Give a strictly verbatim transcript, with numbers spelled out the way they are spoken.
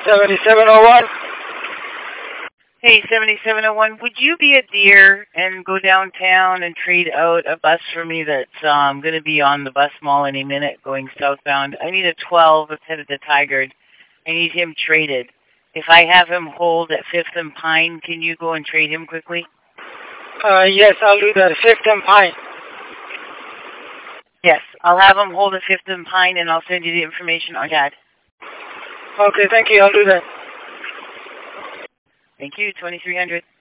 seventy-seven oh one. Hey, seventy-seven oh one, would you be a dear and go downtown and trade out a bus for me that's um, going to be on the bus mall any minute going southbound? I need a twelve that's headed to Tigard. I need him traded. If I have him hold at Fifth and Pine, can you go and trade him quickly? Uh, yes, I'll do that. Fifth and Pine. Yes, I'll have him hold at Fifth and Pine, and I'll send you the information on that. Okay, thank you. I'll do that. Thank you, twenty-three hundred.